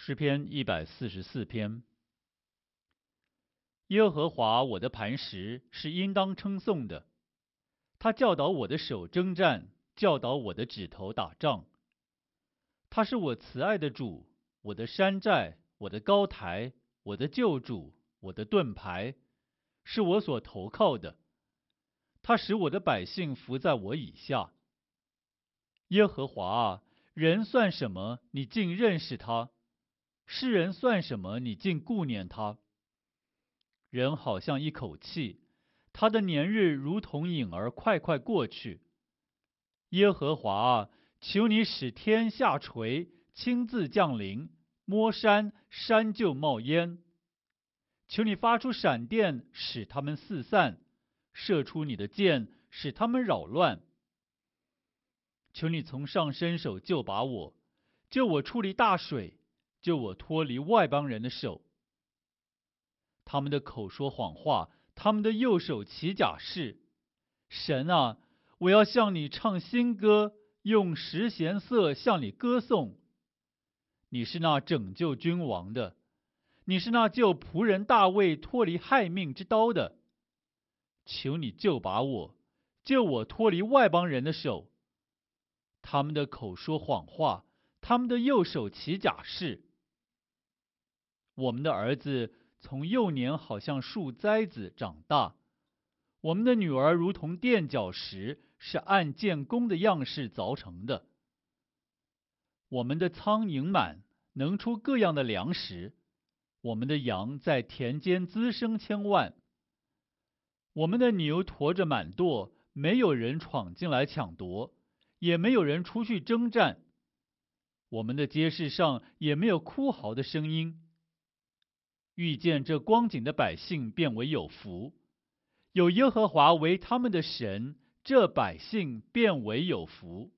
诗篇144篇。耶和华我的磐石是应当称颂的，他教导我的手征战，教导我的指头打仗。他是我慈爱的主，我的山寨，我的高台，我的救主，我的盾牌，是我所投靠的。他使我的百姓服在我以下。耶和华啊，人算什么，你竟认识他？世人算什么，你竟顾念他？人好像一口气，他的年日如同影儿快快过去。耶和华啊，求你使天下垂，亲自降临，摸山，山就冒烟。求你发出闪电，使他们四散，射出你的箭，使他们扰乱。求你从上伸手救拔我，救我出离大水，救我脱离外邦人的手。他们的口说谎话，他们的右手起假誓。神啊，我要向你唱新歌，用十弦瑟向你歌颂。你是那拯救君王的，你是那救仆人大卫脱离害命之刀的。求你救拔我，救我脱离外邦人的手。他们的口说谎话，他们的右手起假誓。我们的儿子从幼年好像树栽子长大，我们的女儿如同垫脚石，是按建工的样式凿成的。我们的仓盈满，能出各样的粮食，我们的羊在田间滋生千万。我们的牛驮着满垛，没有人闯进来抢夺，也没有人出去征战。我们的街市上也没有哭嚎的声音。遇见这光景的百姓便为有福，有耶和华为他们的神，这百姓便为有福。